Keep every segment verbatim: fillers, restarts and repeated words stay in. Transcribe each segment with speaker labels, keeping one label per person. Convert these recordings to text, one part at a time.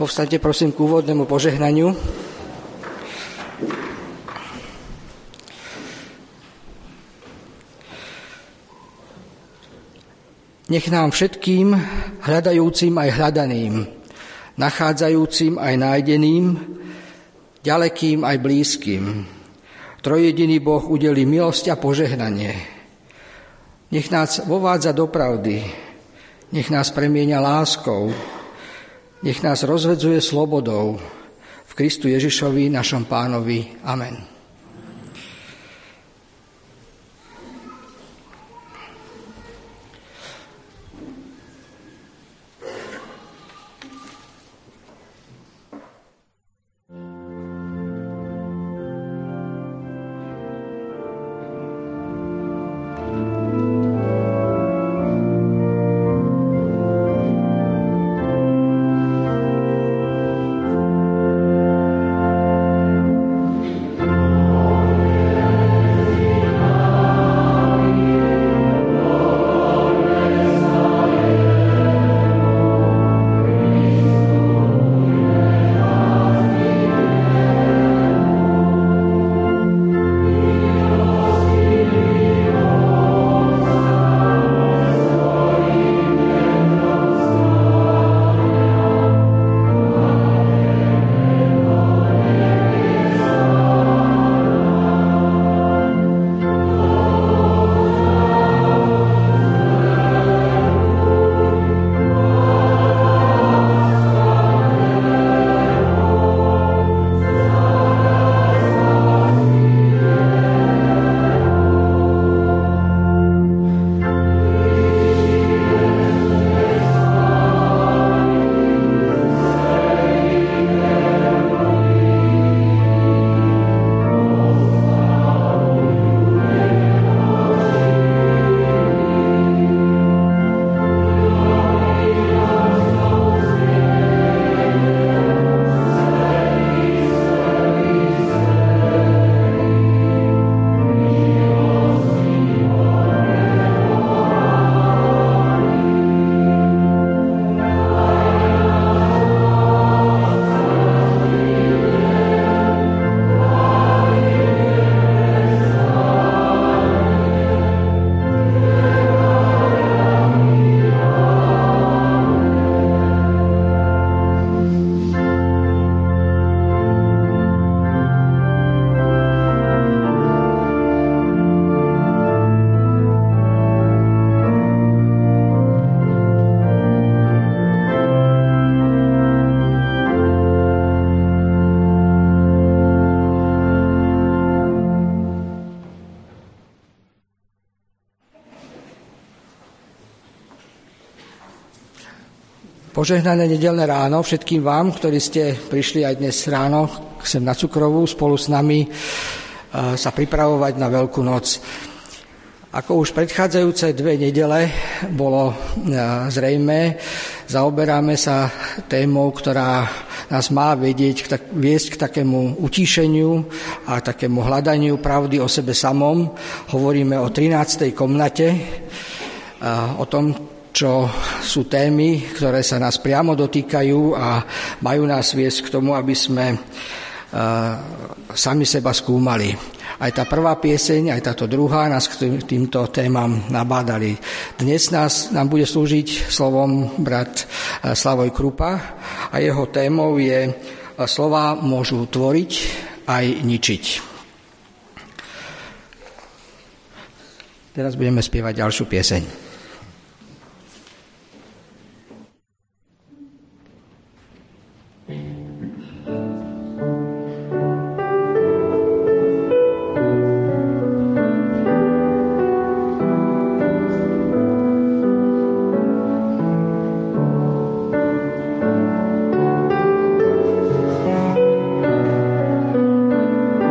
Speaker 1: Povstaňte prosím k úvodnému požehnaniu. Nech nám všetkým, hľadajúcim aj hľadaným, nachádzajúcim aj nájdeným, ďalekým aj blízkym, trojjediný Boh udelí milosť a požehnanie. Nech nás vovádza do pravdy, nech nás premieňa láskou, nech nás rozvedzuje slobodou v Kristu Ježišovi, našom Pánovi. Amen. Požehnané nedeľné ráno všetkým vám, ktorí ste prišli aj dnes ráno sem na Cukrovú spolu s nami sa pripravovať na Veľkú noc. Ako už predchádzajúce dve nedele bolo zrejmé, zaoberáme sa témou, ktorá nás má vedieť, viesť k takému utíšeniu a takému hľadaniu pravdy o sebe samom. Hovoríme o trinástej komnate, o tom, čo sú témy, ktoré sa nás priamo dotýkajú a majú nás viesť k tomu, aby sme uh, sami seba skúmali. Aj tá prvá pieseň, aj táto druhá nás k týmto témam nabádali. Dnes nás, nám bude slúžiť slovom brat Slavoj Krupa a jeho témou je slová môžu tvoriť aj ničiť. Teraz budeme spievať ďalšiu pieseň.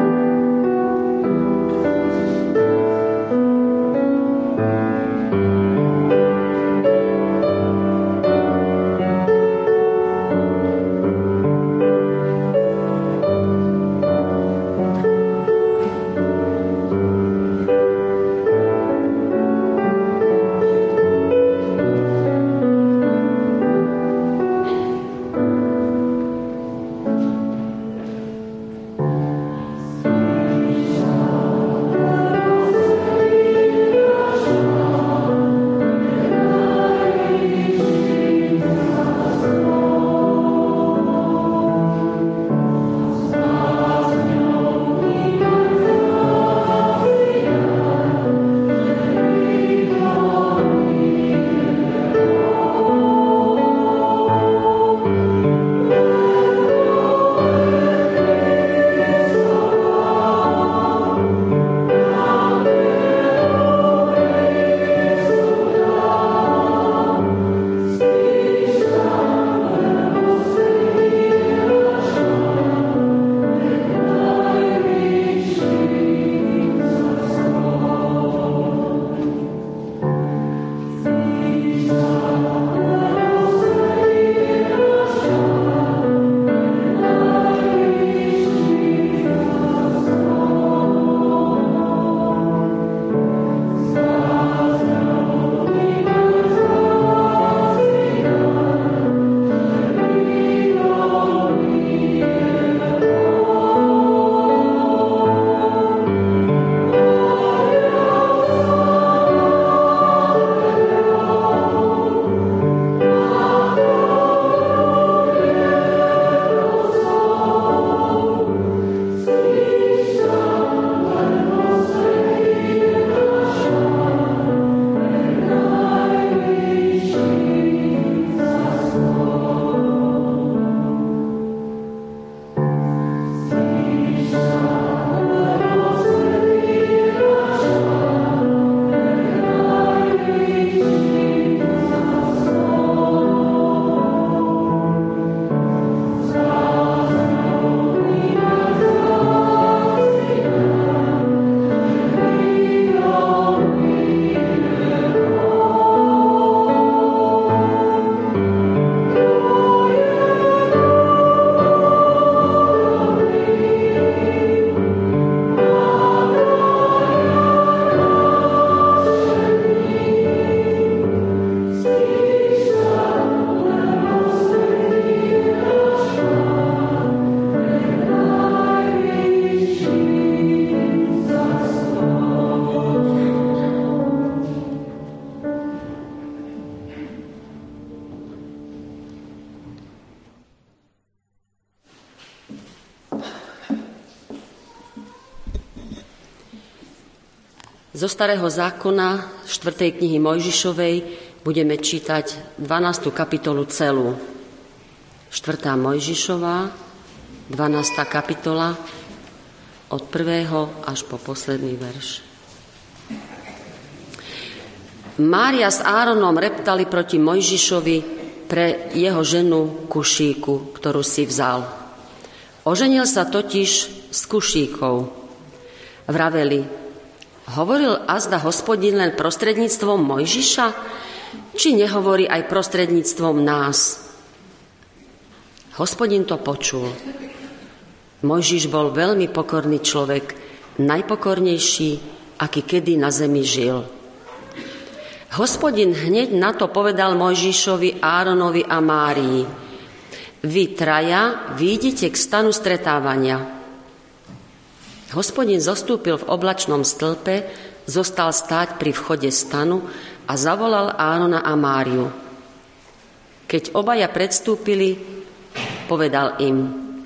Speaker 2: Thank you. Zo Starého zákona, štvrtej knihy Mojžišovej, budeme čítať dvanástu kapitolu celú. štvrtá Mojžišová, dvanásta kapitola, od prvého až po posledný verš. Mária s Áronom reptali proti Mojžišovi pre jeho ženu Kušíku, ktorú si vzal. Oženil sa totiž s Kušíkou. Vraveli, hovoril azda Hospodin len prostredníctvom Mojžiša, či nehovorí aj prostredníctvom nás? Hospodin to počul. Mojžiš bol veľmi pokorný človek, najpokornejší, aký kedy na zemi žil. Hospodin hneď na to povedal Mojžišovi, Áronovi a Márii. Vy traja výjdite k stanu stretávania. Hospodin zostúpil v oblačnom stĺpe, zostal stáť pri vchode stanu a zavolal Árona a Máriu. Keď obaja predstúpili, povedal im,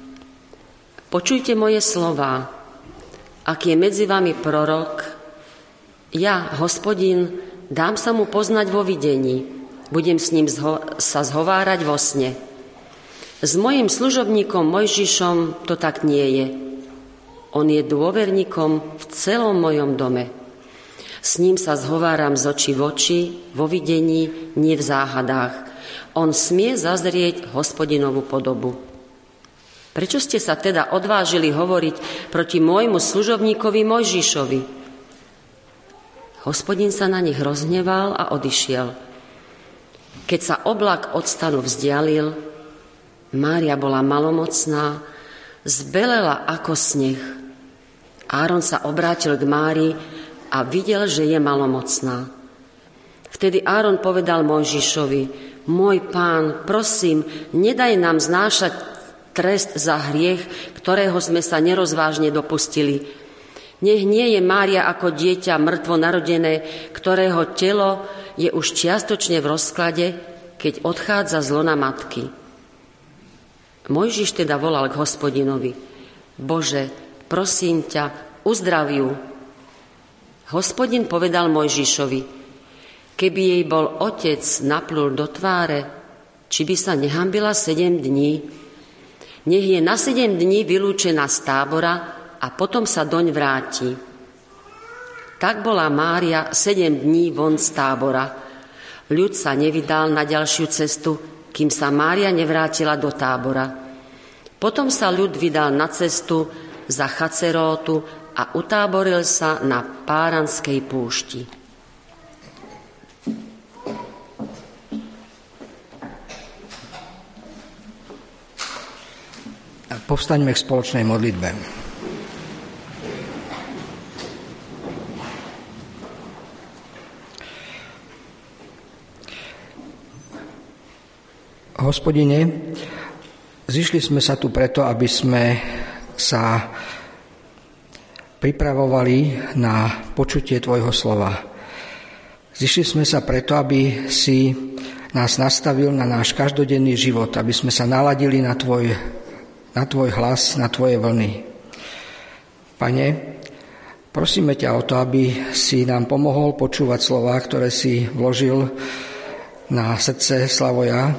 Speaker 2: počujte moje slová, ak je medzi vami prorok, ja, Hospodin, dám sa mu poznať vo videní, budem s ním zho- sa zhovárať vo sne. S mojím služobníkom Mojžišom to tak nie je. On je dôverníkom v celom mojom dome. S ním sa zhováram z očí v oči, vo videní, nie v záhadách. On smie zazrieť Hospodinovú podobu. Prečo ste sa teda odvážili hovoriť proti môjmu služobníkovi Mojžišovi? Hospodin sa na nich rozhneval a odišiel. Keď sa oblak od stanu vzdialil, Mária bola malomocná, zbelela ako sneh. Áron sa obrátil k Márii a videl, že je malomocná. Vtedy Áron povedal Mojžišovi, môj pán, prosím, nedaj nám znášať trest za hriech, ktorého sme sa nerozvážne dopustili. Nech nie je Mária ako dieťa mŕtvo narodené, ktorého telo je už čiastočne v rozklade, keď odchádza z lona matky. Mojžiš teda volal k Hospodinovi, Bože, prosím ťa, uzdrav ju. Hospodin povedal Mojžišovi, keby jej bol otec naplul do tváre, či by sa nehambila sedem dní? Nech je na sedem dní vylúčená z tábora a potom sa doň vráti. Tak bola Mária sedem dní von z tábora. Ľud sa nevydal na ďalšiu cestu, kým sa Mária nevrátila do tábora. Potom sa ľud vydal na cestu za Chacerótu a utáboril sa na Páranskej púšti.
Speaker 1: Povstaňme k spoločnej modlitbe. Hospodine, zišli sme sa tu preto, aby sme sa pripravovali na počutie Tvojho slova. Zišli sme sa preto, aby si nás nastavil na náš každodenný život, aby sme sa naladili na Tvoj, na tvoj hlas, na Tvoje vlny. Pane, prosíme ťa o to, aby si nám pomohol počúvať slová, ktoré si vložil na srdce Slavoja,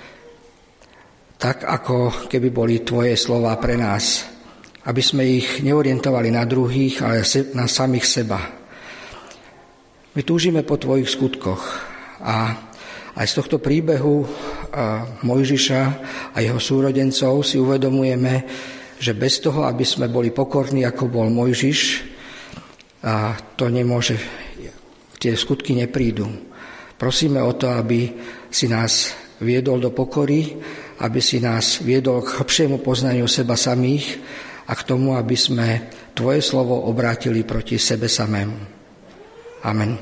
Speaker 1: tak ako keby boli Tvoje slová pre nás, aby sme ich neorientovali na druhých, ale na samých seba. My túžime po Tvojich skutkoch a aj z tohto príbehu Mojžiša a jeho súrodencov si uvedomujeme, že bez toho, aby sme boli pokorní, ako bol Mojžiš, a to nemôže, tie skutky neprídu. Prosíme o to, aby si nás viedol do pokory, aby si nás viedol k hlbšiemu poznaniu seba samých a k tomu, aby sme Tvoje slovo obrátili proti sebe samému. Amen.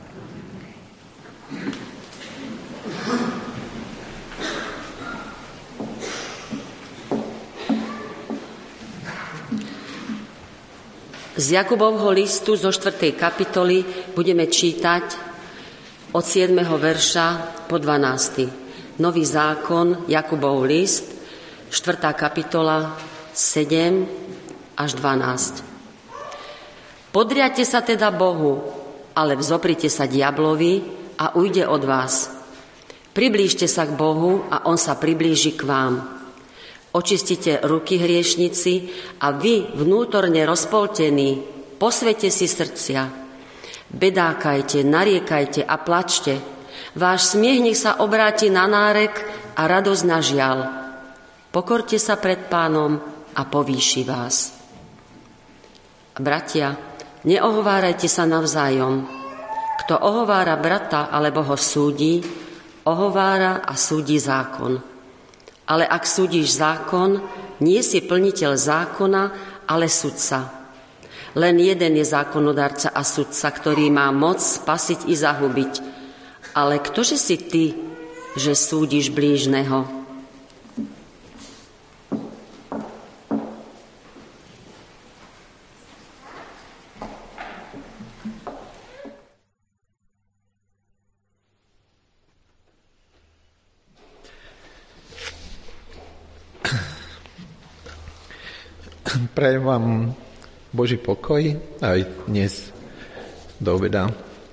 Speaker 2: Z Jakubovho listu zo štvrtej kapitoly budeme čítať od siedmeho verša po dvanásty. Nový zákon, Jakubov list, štvrtá kapitola, sedem až dvanásť. Podriate sa teda Bohu, ale vzoprite sa diablovi a ujde od vás. Priblížte sa k Bohu a on sa priblíži k vám. Očistite ruky hriešnici a vy, vnútorne rozpoltení, posvete si srdcia. Bedákajte, nariekajte a plačte. Váš smiech nech sa obráti na nárek a radosť na žiaľ. Pokorte sa pred Pánom a povýši vás. Bratia, neohovárajte sa navzájom. Kto ohovára brata alebo ho súdi, ohovára a súdi zákon. Ale ak súdiš zákon, nie si plniteľ zákona, ale sudca. Len jeden je zákonodarca a sudca, ktorý má moc spasiť i zahubiť. Ale ktože si ty, že súdiš blížneho?
Speaker 3: Prajem vám Boží pokoj aj dnes do obeda.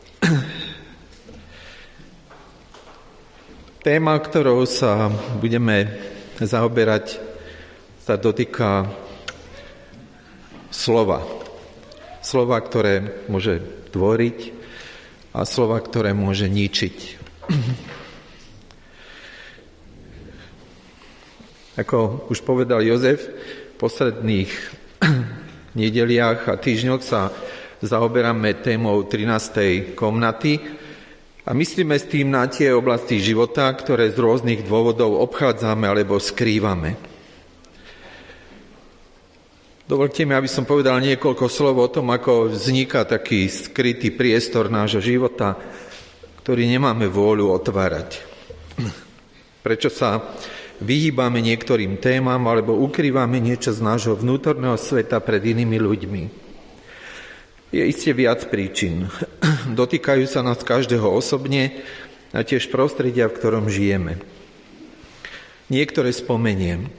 Speaker 3: Téma, ktorou sa budeme zaoberať, sa dotýka slova. Slova, ktoré môže tvoriť a slova, ktoré môže ničiť. Ako už povedal Jozef, v posledných nedeliach a týždňoch sa zaoberáme témou trinástej komnaty a myslíme s tým na tie oblasti života, ktoré z rôznych dôvodov obchádzame alebo skrývame. Dovoľte mi, aby som povedal niekoľko slov o tom, ako vzniká taký skrytý priestor nášho života, ktorý nemáme vôľu otvárať. Prečo sa vyhýbame niektorým témam alebo ukrývame niečo z nášho vnútorného sveta pred inými ľuďmi. Je iste viac príčin. Dotýkajú sa nás každého osobne a tiež prostredia, v ktorom žijeme. Niektoré spomeniem.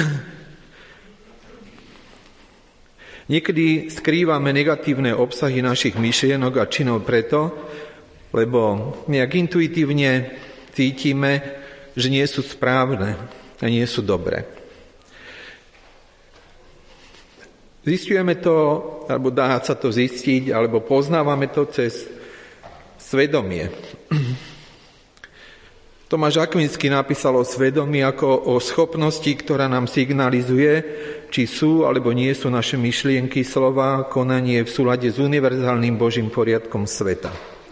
Speaker 3: Niekedy skrývame negatívne obsahy našich myšlienok a činov preto, lebo nejak intuitívne cítime, že nie sú správne a nie sú dobré. Zistujeme to, alebo dá sa to zistiť, alebo poznávame to cez svedomie. Tomáš Akvinský napísal o svedomí ako o schopnosti, ktorá nám signalizuje, či sú alebo nie sú naše myšlienky, slova, konanie v súlade s univerzálnym Božím poriadkom sveta.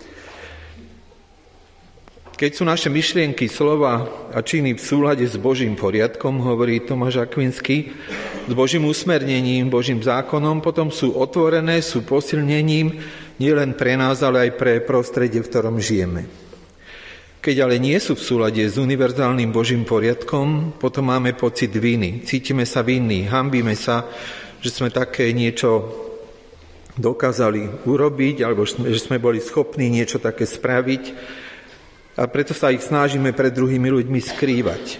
Speaker 3: Keď sú naše myšlienky, slova a činy v súlade s Božím poriadkom, hovorí Tomáš Akvinský, s Božím usmernením, Božím zákonom, potom sú otvorené, sú posilnením nielen pre nás, ale aj pre prostredie, v ktorom žijeme. Keď ale nie sú v súlade s univerzálnym Božím poriadkom, potom máme pocit viny. Cítime sa vinní, hanbíme sa, že sme také niečo dokázali urobiť, alebo že sme boli schopní niečo také spraviť, a preto sa ich snažíme pred druhými ľuďmi skrývať.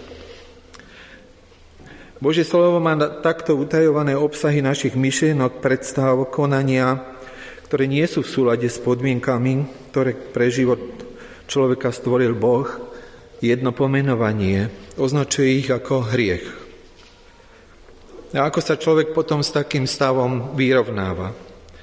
Speaker 3: Božie slovo má takto utajované obsahy našich myšlienok, predstav, konania, ktoré nie sú v súlade s podmienkami, ktoré pre život človeka stvoril Boh. Jedno pomenovanie označuje ich ako hriech. A ako sa človek potom s takým stavom vyrovnáva?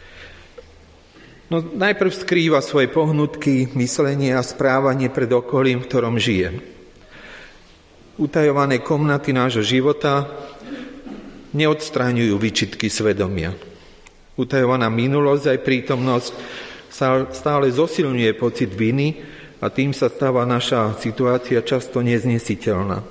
Speaker 3: No najprv skrýva svoje pohnutky, myslenie a správanie pred okolím, v ktorom žije. Utajované komnaty nášho života neodstráňujú výčitky svedomia. Utajovaná minulosť aj prítomnosť stále zosilňuje pocit viny a tým sa stáva naša situácia často neznesiteľná.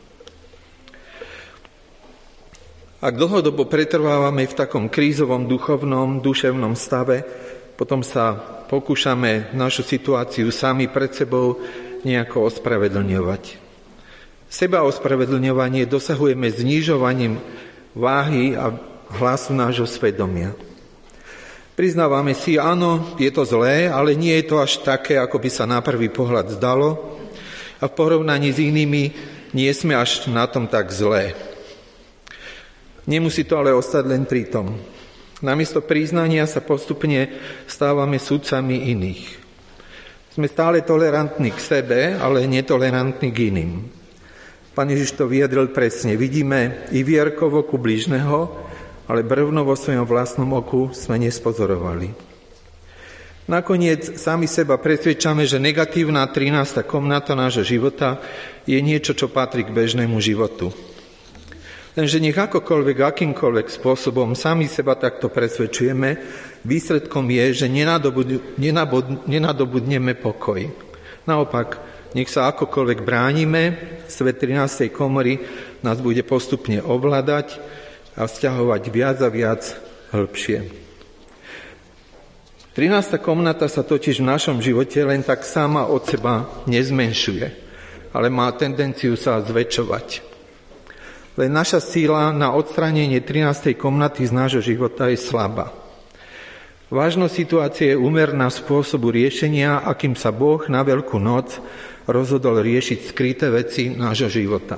Speaker 3: Ak dlhodobo pretrvávame v takom krízovom duchovnom, duševnom stave, potom sa pokúšame našu situáciu sami pred sebou nejako ospravedlňovať. Seba ospravedlňovanie dosahujeme znižovaním váhy a hlasu nášho svedomia. Priznávame si, áno, je to zlé, ale nie je to až také, ako by sa na prvý pohľad zdalo, a v porovnaní s inými nie sme až na tom tak zlé. Nemusí to ale ostať len pri tom. Namiesto priznania sa postupne stávame sudcami iných. Sme stále tolerantní k sebe, ale netolerantní k iným. Pán Ježiš to vyjadril presne. Vidíme i vierko v oku blížneho, ale brvno vo svojom vlastnom oku sme nespozorovali. Nakoniec sami seba presvedčame, že negatívna trinásta komnata nášho života je niečo, čo patrí k bežnému životu. Lenže nech akokoľvek, akýmkoľvek spôsobom sami seba takto presvedčujeme, výsledkom je, že nenadobudneme pokoj. Naopak, nech sa akokoľvek bránime, svet trinástej komory nás bude postupne ovládať a vzťahovať viac a viac hĺbšie. trinásta komnata sa totiž v našom živote len tak sama od seba nezmenšuje, ale má tendenciu sa zväčšovať. Len naša síla na odstránenie trinástej komnaty z nášho života je slabá. Vážnosť situácie je úmerná spôsobu riešenia, akým sa Boh na Veľkú noc rozhodol riešiť skryté veci nášho života.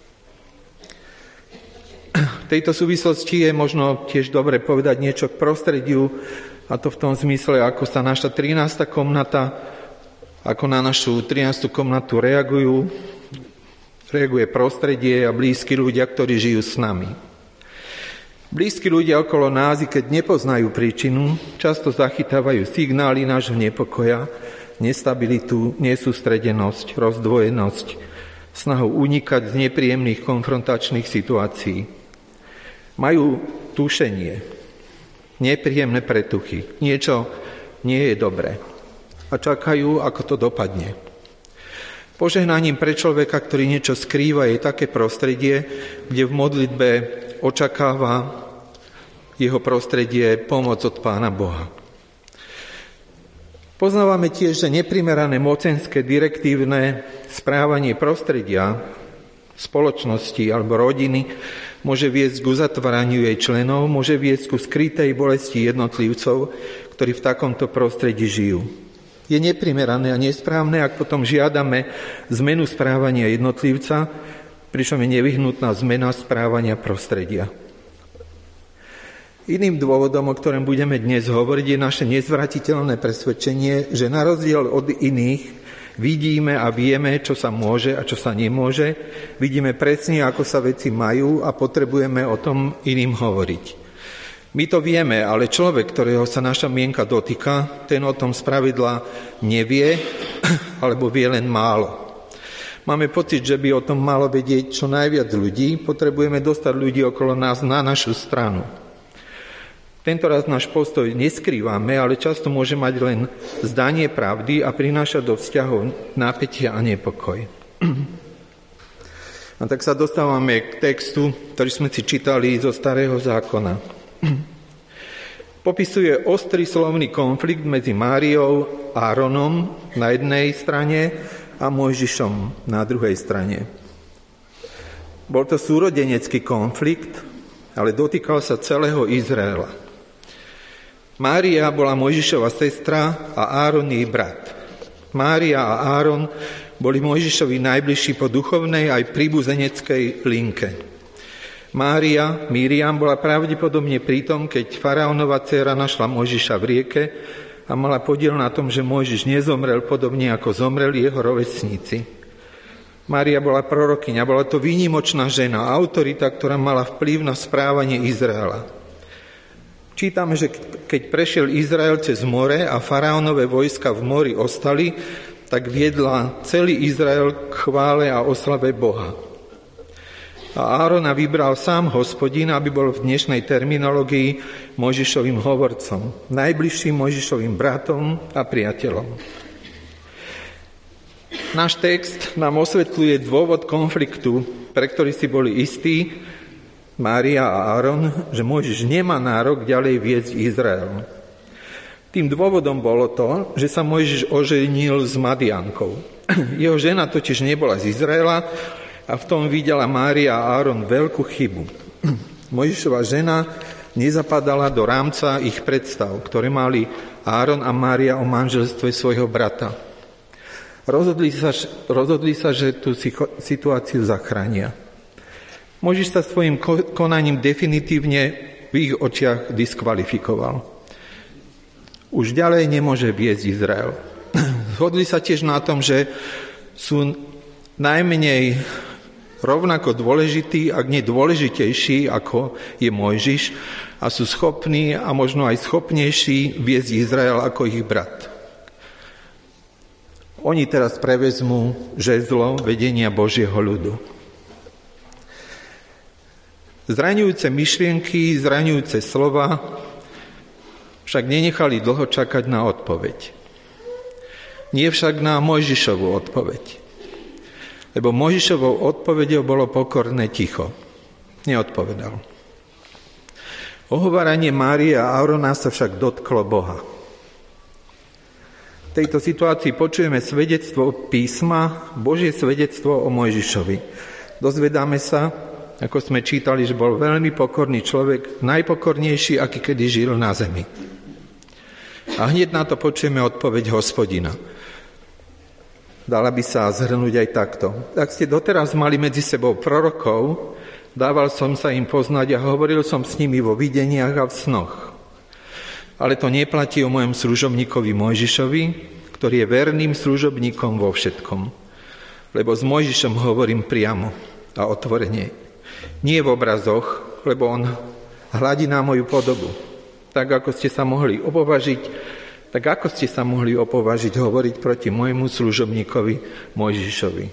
Speaker 3: V tejto súvislosti je možno tiež dobre povedať niečo k prostrediu, a to v tom zmysle, ako sa naša trinásta komnata, ako na našu trinástu komnatu reagujú, reaguje prostredie a blízki ľudia, ktorí žijú s nami. Blízki ľudia okolo nás, keď nepoznajú príčinu, často zachytávajú signály nášho nepokoja, nestabilitu, nesústredenosť, rozdvojenosť, snahu unikať z nepríjemných konfrontačných situácií. Majú tušenie, nepríjemné pretuchy. Niečo nie je dobré. A čakajú, ako to dopadne. Požehnaním pre človeka, ktorý niečo skrýva, je také prostredie, kde v modlitbe očakáva jeho prostredie pomoc od Pána Boha. Poznávame tiež, že neprimerané mocenské direktívne správanie prostredia, spoločnosti alebo rodiny môže viesť k uzatváraniu jej členov, môže viesť ku skrytej bolesti jednotlivcov, ktorí v takomto prostredí žijú. Je neprimerané a nesprávne, ak potom žiadame zmenu správania jednotlivca, pričom je nevyhnutná zmena správania prostredia. Iným dôvodom, o ktorom budeme dnes hovoriť, je naše nezvratiteľné presvedčenie, že na rozdiel od iných vidíme a vieme, čo sa môže a čo sa nemôže. Vidíme presne, ako sa veci majú a potrebujeme o tom iným hovoriť. My to vieme, ale človek, ktorého sa naša mienka dotýka, ten o tom spravidla nevie, alebo vie len málo. Máme pocit, že by o tom malo vedieť čo najviac ľudí. Potrebujeme dostať ľudí okolo nás na našu stranu. Tento raz náš postoj neskrývame, ale často môže mať len zdanie pravdy a prináša do vzťahov napätia a nepokoj. A tak sa dostávame k textu, ktorý sme si čítali zo Starého zákona. Popisuje ostrý slovný konflikt medzi Máriou a Áronom na jednej strane a Mojžišom na druhej strane. Bol to súrodenecký konflikt, ale dotýkal sa celého Izraela. Mária bola Mojžišova sestra a Áron jej brat. Mária a Áron boli Mojžišovi najbližší po duchovnej aj príbuzeneckej linke. Mária, Miriam, bola pravdepodobne pritom, keď faraónova dcéra našla Mojžiša v rieke a mala podiel na tom, že Mojžiš nezomrel podobne ako zomreli jeho rovesníci. Mária bola prorokyňa, bola to výnimočná žena, autorita, ktorá mala vplyv na správanie Izraela. Čítame, že keď prešiel Izrael cez more a faraónové vojska v mori ostali, tak viedla celý Izrael k chvále a oslave Boha. A Árona vybral sám Hospodin, aby bol v dnešnej terminológii Mojžišovým hovorcom, najbližším Mojžišovým bratom a priateľom. Náš text nám osvetľuje dôvod konfliktu, pre ktorý si boli istí Mária a Áron, že Mojžiš nemá nárok ďalej viesť Izrael. Tým dôvodom bolo to, že sa Mojžiš oženil s Madiankou. Jeho žena totiž nebola z Izraela a v tom videla Mária a Áron veľkú chybu. Mojžišova žena nezapadala do rámca ich predstav, ktoré mali Áron a Mária o manželstve svojho brata. Rozhodli sa, rozhodli sa, že tú situáciu zachránia. Mojžiš sa svojim konaním definitívne v ich očiach diskvalifikoval. Už ďalej nemôže viesť Izrael. Zhodli sa tiež na tom, že sú najmenej rovnako dôležití, ak nie dôležitejší, ako je Mojžiš, a sú schopní a možno aj schopnejší viesť Izrael ako ich brat. Oni teraz prevezmú žezlo vedenia Božieho ľudu. Zraňujúce myšlienky, zraňujúce slova však nenechali dlho čakať na odpoveď. Nie však na Mojžišovú odpoveď. Lebo Mojžišovou odpoveďou bolo pokorné ticho. Neodpovedal. Ohováranie Márie a Árona sa však dotklo Boha. V tejto situácii počujeme svedectvo písma, Božie svedectvo o Mojžišovi. Dozvedáme sa, ako sme čítali, že bol veľmi pokorný človek, najpokornejší, aký kedy žil na zemi. A hneď na to počujeme odpoveď Hospodina. Dala by sa zhrnúť aj takto. Ak ste doteraz mali medzi sebou prorokov, dával som sa im poznať a hovoril som s nimi vo videniach a v snoch. Ale to neplatí o mojom služobníkovi Mojžišovi, ktorý je verným služobníkom vo všetkom. Lebo s Mojžišom hovorím priamo a otvorene. Nie v obrazoch, lebo on hladí na moju podobu. Tak, ako ste sa mohli opovažiť, tak ako ste sa mohli opovažiť hovoriť proti môjmu služobníkovi Mojžišovi.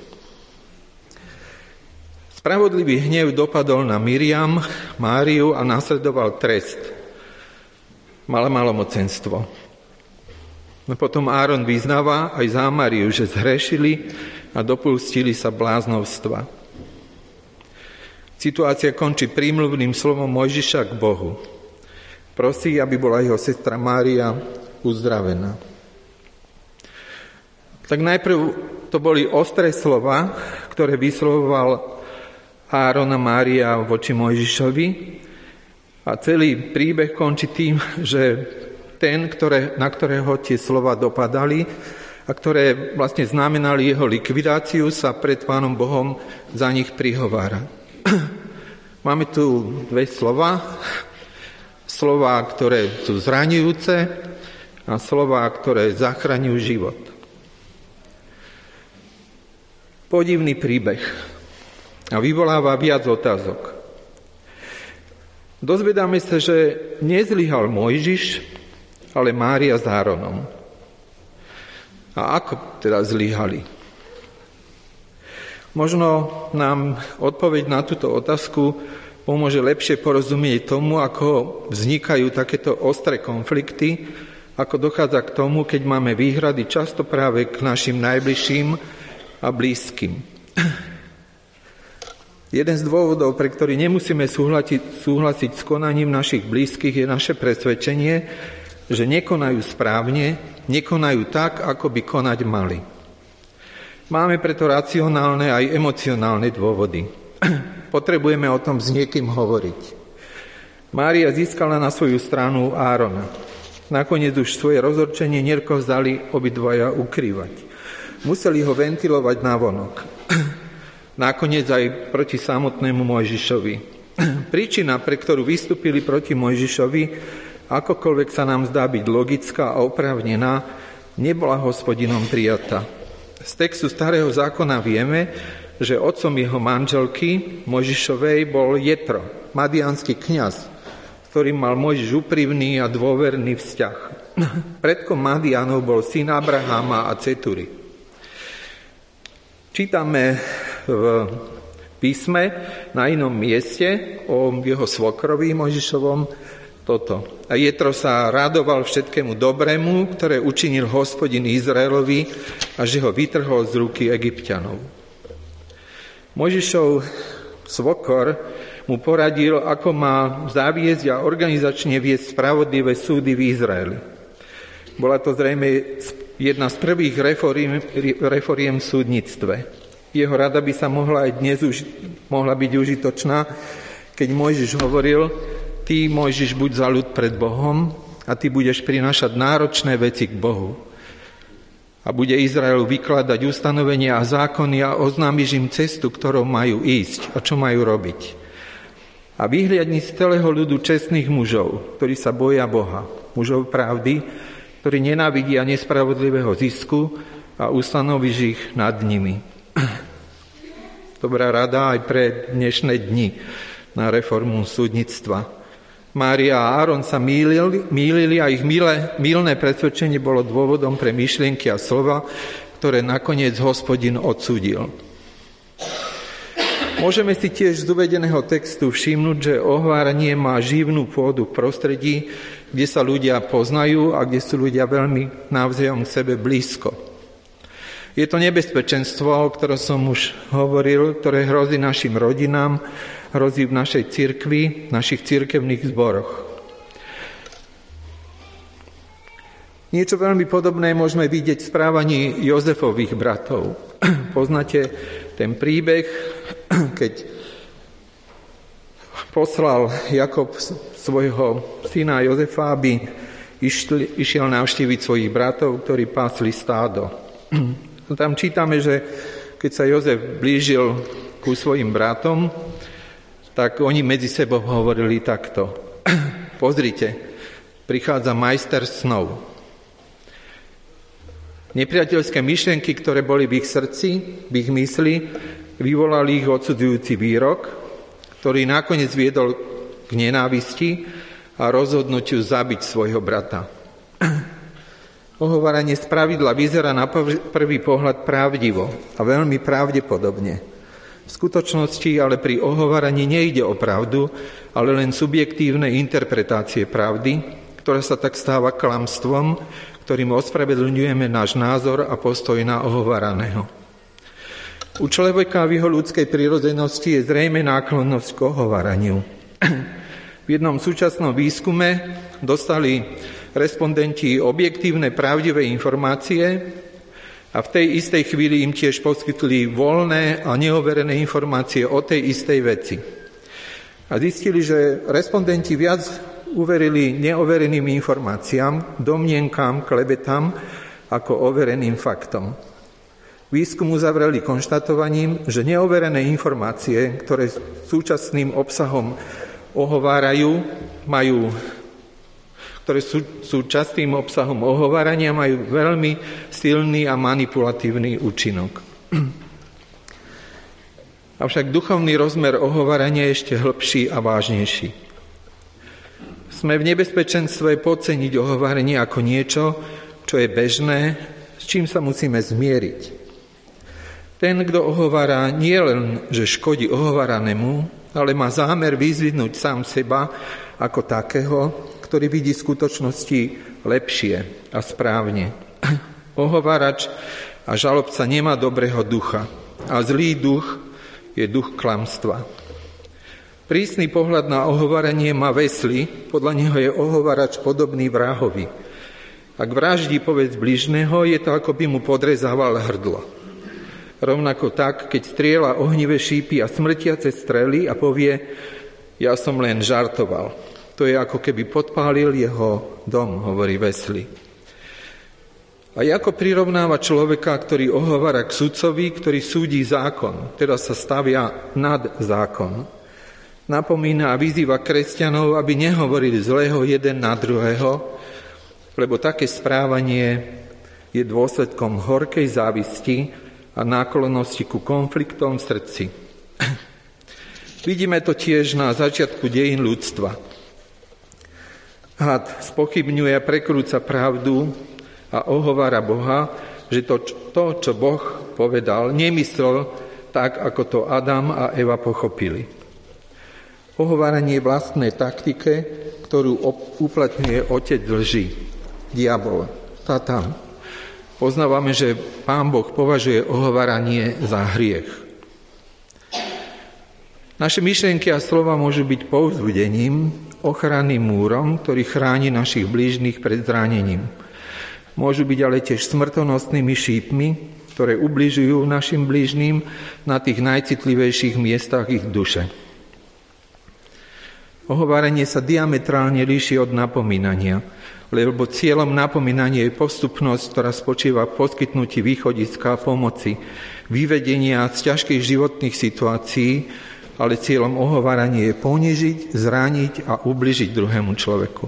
Speaker 3: Spravodlivý hnev dopadol na Miriam, Máriu a následoval trest. Malé malomocenstvo. No potom Áron vyznáva aj za Máriu, že zhrešili a dopustili sa bláznovstva. Situácia končí prímluvným slovom Mojžiša k Bohu. Prosí, aby bola jeho sestra Mária uzdravená. Tak najprv to boli ostré slova, ktoré vyslovoval Áron a Mária voči Mojžišovi, a celý príbeh končí tým, že ten, ktoré, na ktorého tie slova dopadali a ktoré vlastne znamenali jeho likvidáciu, sa pred Pánom Bohom za nich prihovára. Máme tu dve slova. Slova, ktoré sú zraňujúce, a slova, ktoré zachraňujú život. Podivný príbeh a vyvoláva viac otázok. Dozvedáme sa, že nezlyhal Mojžiš, ale Mária s Áronom. A ako teda zlyhali? Možno nám odpoveď na túto otázku pomôže lepšie porozumieť tomu, ako vznikajú takéto ostré konflikty, ako dochádza k tomu, keď máme výhrady často práve k našim najbližším a blízkym. Jeden z dôvodov, pre ktorý nemusíme súhlasiť, súhlasiť s konaním našich blízkych, je naše presvedčenie, že nekonajú správne, nekonajú tak, ako by konať mali. Máme preto racionálne aj emocionálne dôvody. Potrebujeme o tom s niekým hovoriť. Mária získala na svoju stranu Árona. Nakoniec už svoje rozhorčenie nerkovzdali obidvaja ukrývať. Museli ho ventilovať navonok. Nakoniec aj proti samotnému Mojžišovi. Príčina, pre ktorú vystúpili proti Mojžišovi, akokoľvek sa nám zdá byť logická a oprávnená, nebola Hospodinom prijatá. Z textu Starého zákona vieme, že otcom jeho manželky Mojžišovej bol Jetro, madiánsky kňaz, ktorým mal Mojžiš úprimný a dôverný vzťah. Predkom Madiánov bol syn Abraháma a Cetury. Čítame v písme na inom mieste o jeho svokrovi Mojžišovom toto. A Jetro sa radoval všetkému dobrému, ktoré učinil Hospodin Izraelovi, a že ho vytrhol z ruky Egypťanov. Mojžišov svokor mu poradil, ako má zaviesť a organizačne viesť spravodlivé súdy v Izraeli. Bola to zrejme jedna z prvých reforiem, reforiem v súdnictve. Jeho rada by sa mohla aj dnes už, mohla byť užitočná, keď Mojžiš hovoril: ty, Mojžiš, buď za ľud pred Bohom a ty budeš prinášať náročné veci k Bohu. A bude Izraelu vykladať ustanovenia a zákony a oznámiš im cestu, ktorou majú ísť a čo majú robiť. A vyhliadni z celého ľudu čestných mužov, ktorí sa boja Boha, mužov pravdy, ktorí nenávidia nespravodlivého zisku a ustanovíš ich nad nimi. Dobrá rada aj pre dnešné dni na reformu súdnictva. Mária a Áron sa mýlili, mýlili a ich milé, mylné presvedčenie bolo dôvodom pre myšlienky a slova, ktoré nakoniec Hospodin odsúdil. Môžeme si tiež z uvedeného textu všimnúť, že ohováranie má živnú pôdu v prostredí, kde sa ľudia poznajú a kde sú ľudia veľmi navzájom k sebe blízko. Je to nebezpečenstvo, o ktorom som už hovoril, ktoré hrozí našim rodinám, hrozí v našej cirkvi, v našich cirkevných zboroch. Niečo veľmi podobné môžeme vidieť v správaní Jozefových bratov. Poznáte ten príbeh, keď poslal Jakob svojho syna Jozefa, aby išiel navštíviť svojich bratov, ktorí pásli stádo. Tam čítame, že keď sa Jozef blížil ku svojim bratom, tak oni medzi sebou hovorili takto. Pozrite, prichádza majster snov. Nepriateľské myšlienky, ktoré boli v ich srdci, v ich mysli, vyvolali ich odsudzujúci výrok, ktorý nakoniec viedol k nenávisti a rozhodnutiu zabiť svojho brata. Ohováranie spravidla vyzerá na prvý pohľad pravdivo a veľmi pravdepodobne. V skutočnosti ale pri ohováraní nejde o pravdu, ale len subjektívne interpretácie pravdy, ktorá sa tak stáva klamstvom, ktorým ospravedlňujeme náš názor a postoj na ohováraného. U človeka v jeho ľudskej prirodzenosti je zrejme náklonnosť k ohováraniu. V jednom súčasnom výskume dostali respondenti objektívne, pravdivé informácie a v tej istej chvíli im tiež poskytli voľné a neoverené informácie o tej istej veci. A zistili, že respondenti viac uverili neovereným informáciám, domnienkam, klebetám ako overeným faktom. Výskum uzavreli konštatovaním, že neoverené informácie, ktoré súčasným obsahom ohovárajú, majú, ktoré sú, sú častým obsahom ohovárania, majú veľmi silný a manipulatívny účinok. Avšak duchovný rozmer ohovárania je ešte hlbší a vážnejší. Sme v nebezpečenstve podceniť ohováranie ako niečo, čo je bežné, s čím sa musíme zmieriť. Ten, kto ohovára, nie len, že škodí ohováranému, ale má zámer vyzvidnúť sám seba ako takého, ktorý vidí v skutočnosti lepšie a správne. Ohovárač a žalobca nemá dobrého ducha a zlý duch je duch klamstva. Prísny pohľad na ohováranie má vesly, podľa neho je ohovárač podobný vrahovi. Ak vraždí povedz bližného, je to ako by mu podrezával hrdlo. Rovnako tak, keď strieľa ohnivé šípy a smrtiace strely a povie, ja som len žartoval. To je ako keby podpálil jeho dom, hovorí Wesley. A ako prirovnáva človeka, ktorý ohovára k sudcovi, ktorý súdi zákon, teda sa stavia nad zákon. Napomína a vyzýva kresťanov, aby nehovorili zlého jeden na druhého, lebo také správanie je dôsledkom horkej závisti a náklonnosti ku konfliktom v srdci. Vidíme to tiež na začiatku dejín ľudstva. Had spochybňuje a prekrúca pravdu a ohovára Boha, že to, to, čo Boh povedal, nemyslel tak, ako to Adam a Eva pochopili. Ohováranie vlastnej taktike, ktorú uplatňuje otec lži, diabol, Satan. Poznávame, že Pán Boh považuje ohováranie za hriech. Naše myšlienky a slova môžu byť povzbudením, ochranným múrom, ktorý chráni našich blížnych pred zranením. Môžu byť ale tiež smrtonosnými šípmi, ktoré ubližujú našim blížnym na tých najcitlivejších miestach ich duše. Ohováranie sa diametrálne líši od napomínania, lebo cieľom napomínania je postupnosť, ktorá spočíva v poskytnutí východiska a pomoci, vyvedenia z ťažkých životných situácií ale cieľom ohovárania je ponižiť, zraniť a ubližiť druhému človeku.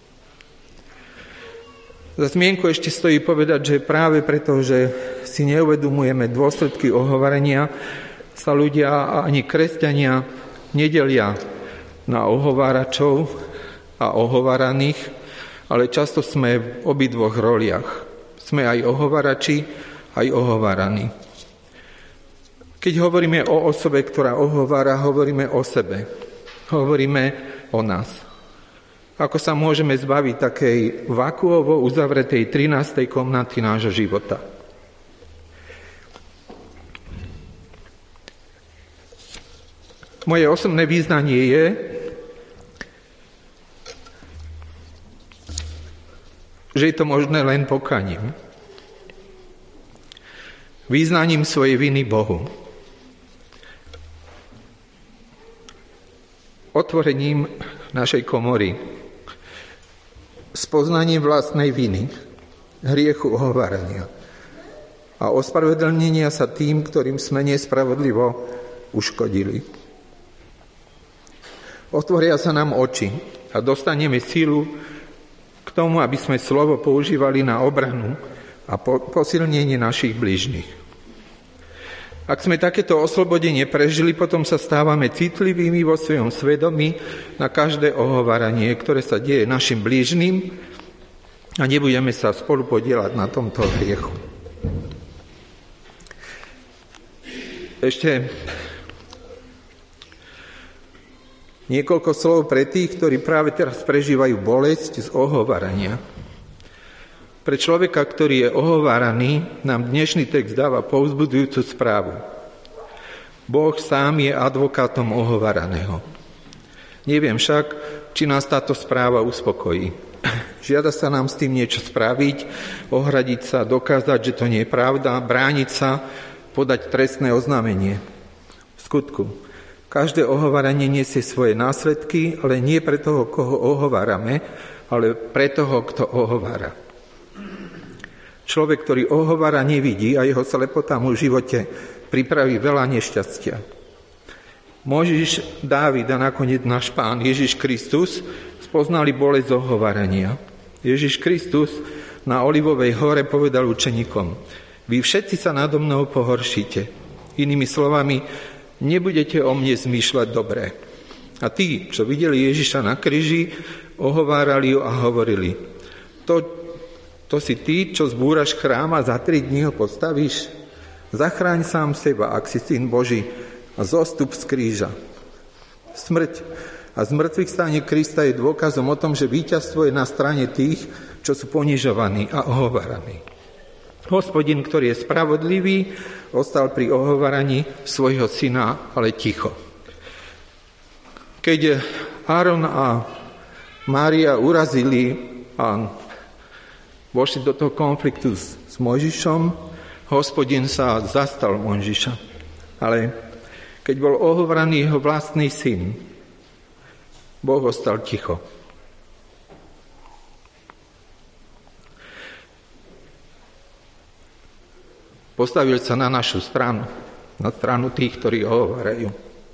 Speaker 3: Za zmienku ešte stojí povedať, že práve preto, že si neuvedomujeme dôsledky ohovárania, sa ľudia a ani kresťania nedelia na ohováračov a ohováraných, ale často sme v obidvoch roliach. Sme aj ohovárači, aj ohováraní. Keď hovoríme o osobe, ktorá ohovára, hovoríme o sebe. Hovoríme o nás. Ako sa môžeme zbaviť takej vakuovo uzavretej trinástej komnaty nášho života? Moje osobné význanie je, že je to možné len pokaním. Význaním svojej viny Bohu. Otvorením našej komory. Spoznaním vlastnej viny, hriechu ohovárania a ospravedlnenia sa tým, ktorým sme nespravodlivo uškodili. Otvoria sa nám oči a dostaneme sílu k tomu, aby sme slovo používali na obranu a posilnenie našich blížnych. Ak sme takéto oslobodenie prežili, potom sa stávame citlivými vo svojom svedomí na každé ohováranie, ktoré sa deje našim blížnym a nebudeme sa spolu podieľať na tomto hriechu. Ešte niekoľko slov pre tých, ktorí práve teraz prežívajú bolesť z ohovárania. Pre človeka, ktorý je ohováraný, nám dnešný text dáva povzbudzujúcu správu. Boh sám je advokátom ohováraného. Neviem však, či nás táto správa uspokojí. Žiada sa nám s tým niečo spraviť, ohradiť sa, dokázať, že to nie je pravda, brániť sa, podať trestné oznámenie. V skutku, každé ohováranie nesie svoje následky, ale nie pre toho, koho ohovárame, ale pre toho, kto ohovára. Človek, ktorý ohovára, nevidí a jeho slepota mu v živote pripraví veľa nešťastia. Mojžiš, Dávid a nakoniec náš Pán Ježiš Kristus spoznali bolesť ohovárania. Ježiš Kristus na Olivovej hore povedal učeníkom: vy všetci sa nado mnou pohoršíte. Inými slovami, nebudete o mne zmýšľať dobré. A tí, čo videli Ježiša na kríži, ohovárali ho a hovorili: to To si ty, čo zbúraš chrám a za tri dní ho postavíš? Zachráň sám seba, ak si syn Boží, a zostup z kríža. Smrť a zmrtvých stane Krista je dôkazom o tom, že víťazstvo je na strane tých, čo sú ponižovaní a ohováraní. Hospodin, ktorý je spravodlivý, ostal pri ohováraní svojho syna, ale ticho. Keď Áron a Mária urazili a vošli do toho konfliktu s, s Mojžišom, Hospodin sa zastal Mojžiša. Ale keď bol ohováraný jeho vlastný syn, Boh ostal ticho. Postavil sa na našu stranu, na stranu tých, ktorí ohovárajú.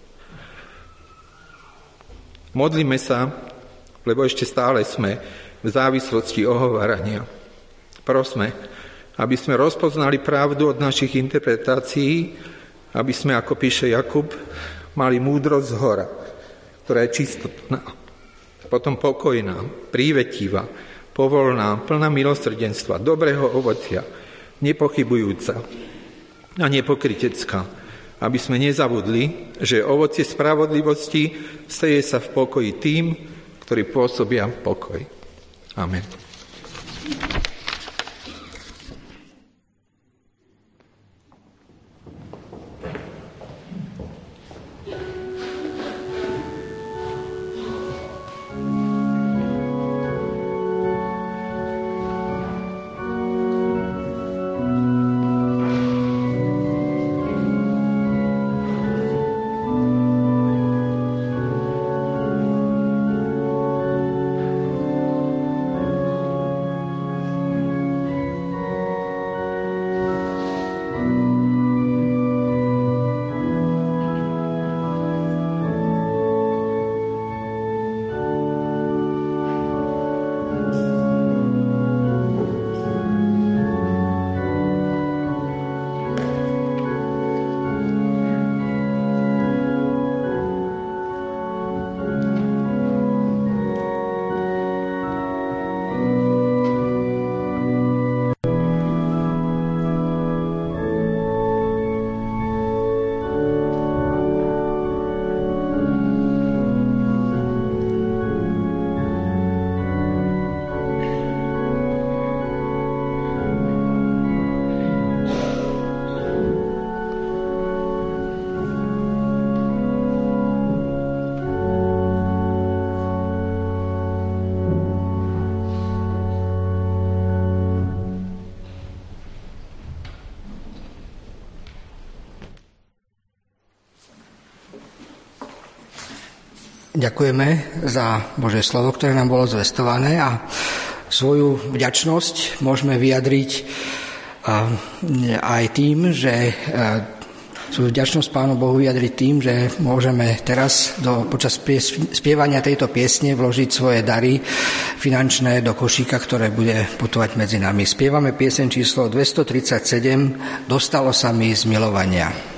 Speaker 3: Modlíme sa, lebo ešte stále sme v závislosti ohovárania. Prosme, aby sme rozpoznali pravdu od našich interpretácií, aby sme, ako píše Jakub, mali múdrosť z hora, ktorá je čistotná, potom pokojná, prívetivá, povolná, plná milosrdenstva, dobrého ovocia, nepochybujúca a nepokrytecká, aby sme nezabudli, že ovocie spravodlivosti seje sa v pokoji tým, ktorí pôsobia pokoj. Amen.
Speaker 1: ďakujeme za Božie slovo, ktoré nám bolo zvestované, a svoju vďačnosť môžeme vyjadriť aj tým, že svoju vďačnosť Pánu Bohu vyjadriť tým, že môžeme teraz do, počas spievania tejto piesne vložiť svoje dary finančné do košíka, ktoré bude putovať medzi nami. Spievame pieseň číslo dvestotridsaťsedem Dostalo sa mi z milovania.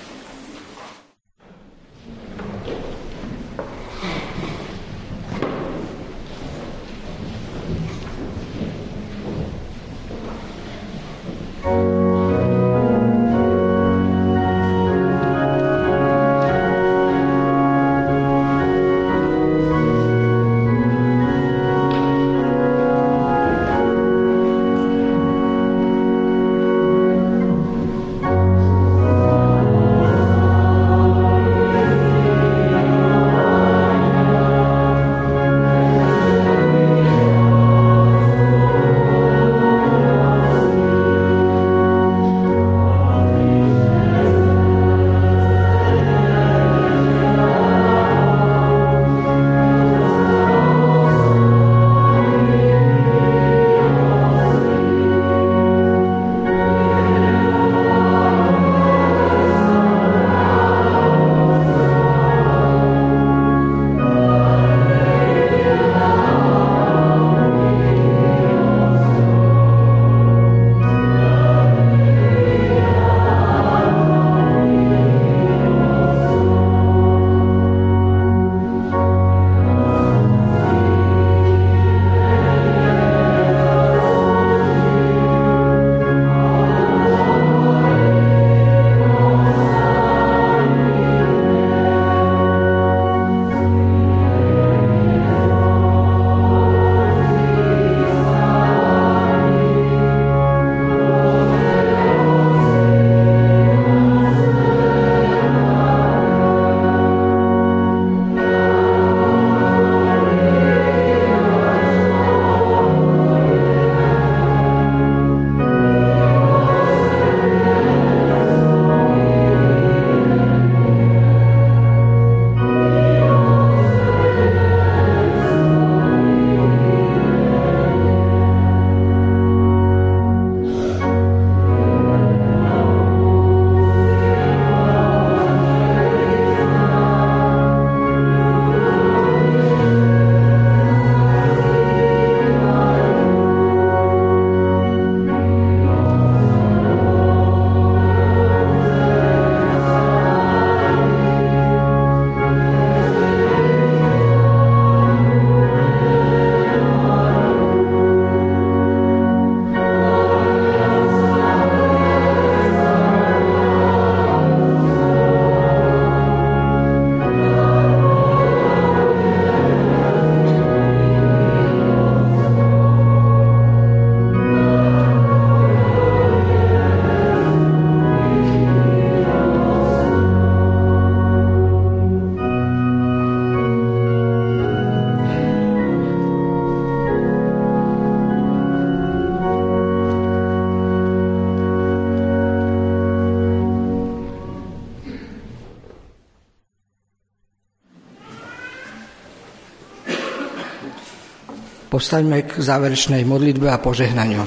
Speaker 1: Postaňme k záverečnej modlitbe a požehnaniu.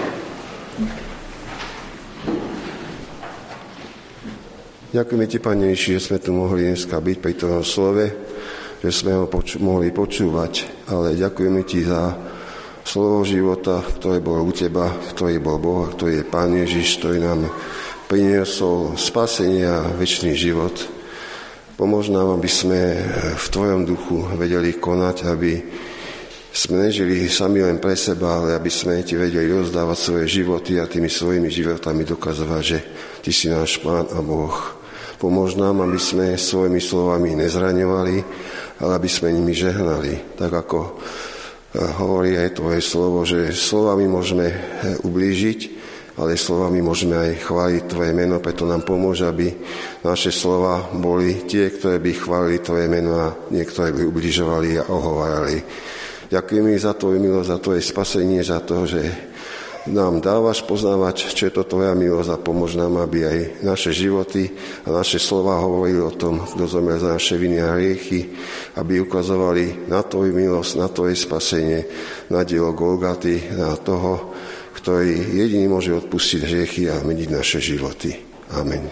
Speaker 4: Ďakujeme Ti, Pane Ježiš, že sme tu mohli dneska byť pri tom slove, že sme ho poču- mohli počúvať, ale ďakujeme Ti za slovo života, ktoré bolo u Teba, ktorý bol Boh, ktorý je Pán Ježiš, ktorý nám priniesol spasenie a večný život. Pomôž nám, aby sme v Tvojom duchu vedeli konať, aby sme nežili sami len pre seba, ale aby sme Ti vedeli rozdávať svoje životy a tými svojimi životami dokazovať, že Ty si náš Pán a Boh. Pomôž nám, aby sme svojimi slovami nezraňovali, ale aby sme nimi žehnali. Tak ako hovorí aj Tvoje slovo, že slovami môžeme ublížiť, ale slovami môžeme aj chváliť Tvoje meno, preto nám pomôže, aby naše slova boli tie, ktoré by chválili Tvoje meno a niektoré by ubližovali a ohovárali. Ďakujem mi za Tvoju milosť, za Tvoje spasenie, za to, že nám dávaš poznávať, čo je to tvoja milosť a pomôž nám, aby aj naše životy a naše slova hovorili o tom, kto zomrel za naše viny a hriechy, aby ukazovali na tvoju milosť, na tvoje spasenie, na dielo Golgaty, na toho, ktorý jediný môže odpustiť hriechy a meniť naše životy. Amen.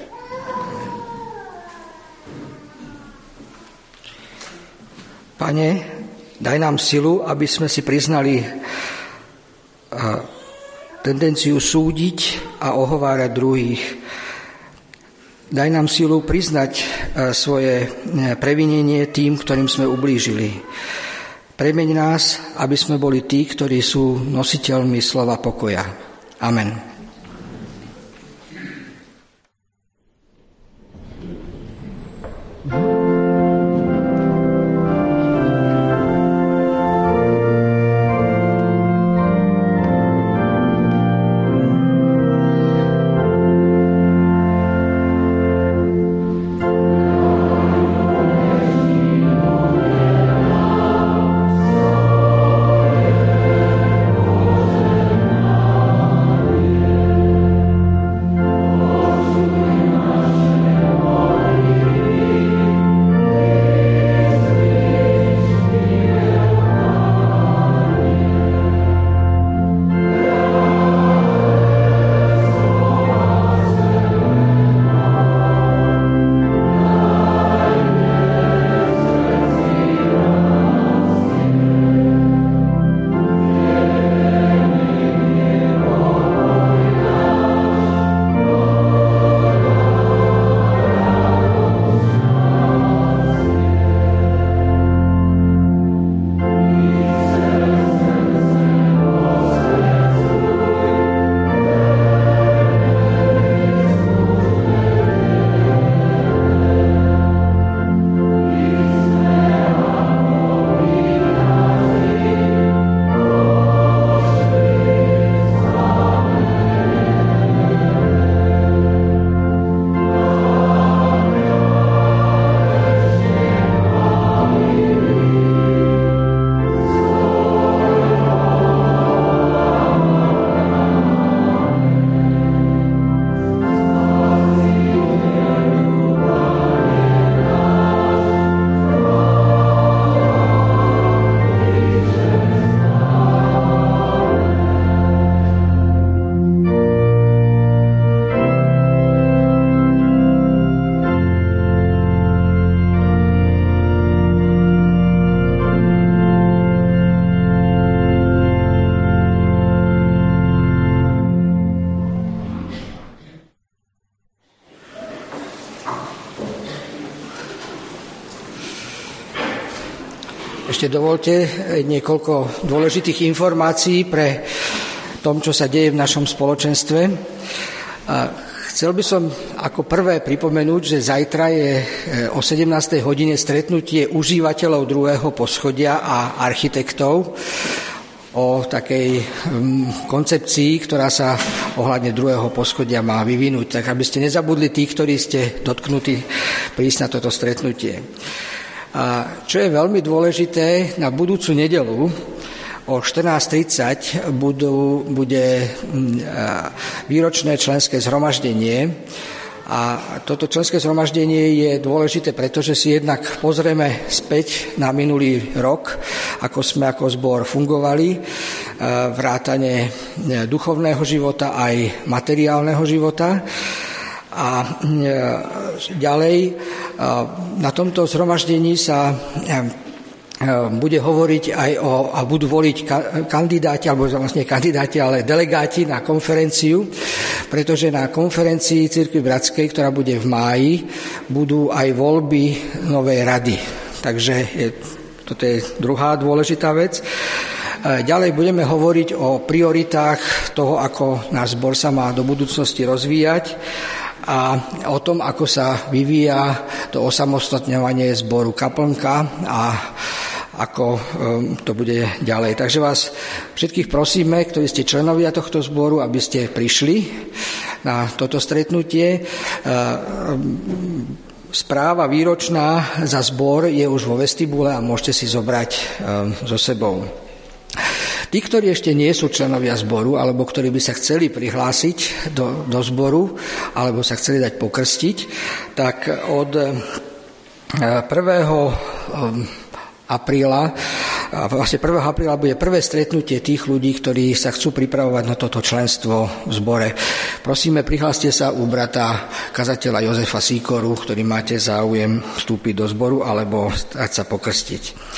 Speaker 1: Pane, daj nám silu, aby sme si priznali tendenciu súdiť a ohovárať druhých. Daj nám silu priznať svoje previnenie tým, ktorým sme ublížili. Premeň nás, aby sme boli tí, ktorí sú nositeľmi slova pokoja. Amen. Ešte dovolte niekoľko dôležitých informácií pre tom, čo sa deje v našom spoločenstve. Chcel by som ako prvé pripomenúť, že zajtra je o sedemnástej hodine stretnutie užívateľov druhého poschodia a architektov o takej koncepcii, ktorá sa ohľadne druhého poschodia má vyvinúť. Tak aby ste nezabudli tí, ktorí ste dotknutí, prísť na toto stretnutie. A čo je veľmi dôležité, na budúcu nedeľu o štrnásť tridsať budú, bude výročné členské zhromaždenie. A toto členské zhromaždenie je dôležité, pretože si jednak pozrieme späť na minulý rok, ako sme ako zbor fungovali, vrátane duchovného života aj materiálneho života. A ďalej na tomto zhromaždení sa bude hovoriť aj o, a budú voliť kandidáti, alebo vlastne kandidáti, ale delegáti na konferenciu, pretože na konferencii Cirkvi Bratskej, ktorá bude v máji, budú aj voľby novej rady. Takže je, toto je druhá dôležitá vec. Ďalej budeme hovoriť o prioritách toho, ako náš zbor sa má do budúcnosti rozvíjať a o tom, ako sa vyvíja to osamostatňovanie zboru Kaplnka a ako to bude ďalej. Takže vás všetkých prosíme, ktorí ste členovia tohto zboru, aby ste prišli na toto stretnutie. Správa výročná za zbor je už vo vestibule a môžete si zobrať so sebou. Tí, ktorí ešte nie sú členovia zboru, alebo ktorí by sa chceli prihlásiť do, do zboru, alebo sa chceli dať pokrstiť, tak od prvého apríla, vlastne prvého apríla bude prvé stretnutie tých ľudí, ktorí sa chcú pripravovať na toto členstvo v zbore. Prosíme, prihláste sa u brata kazateľa Jozefa Sýkoru, ktorý máte záujem vstúpiť do zboru alebo dať sa pokrstiť.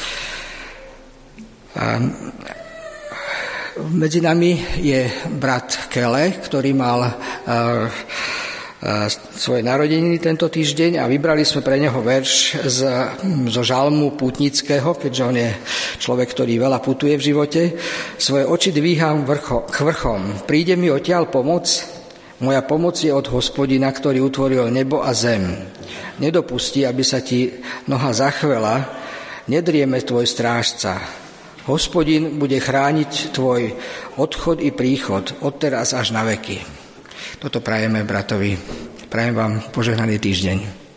Speaker 1: Medzi nami je brat Kele, ktorý mal svoje narodeniny tento týždeň a vybrali sme pre neho verš z, zo žalmu pútnického, keďže on je človek, ktorý veľa putuje v živote. Svoje oči dvíham vrcho, k vrchom. Príde mi odtiaľ pomoc? Moja pomoc je od Hospodina, ktorý utvoril nebo a zem. Nedopustí, aby sa ti noha zachvela, nedrieme tvoj strážca. Hospodin bude chrániť tvoj odchod i príchod, odteraz až na veky. Toto prajeme bratovi. Prajem vám požehnaný týždeň.